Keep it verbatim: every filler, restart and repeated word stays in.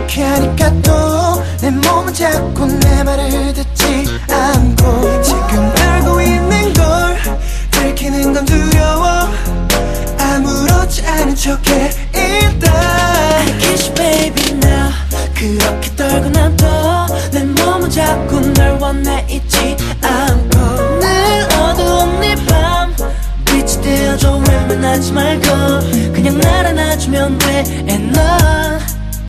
이렇게 하니까 또 내 몸은 자꾸 내 말을 듣지 않고 지금 알고 있는 걸 들키는 건 두려워 아무렇지 않은 척해 일단 I kiss you baby now 그렇게 떨고 난 또 내 몸은 자꾸 널 원해 있지 않고 늘 어두운 네 밤 빛이 되어줘 외면하지 말고 그냥 날 안아주면 돼 And love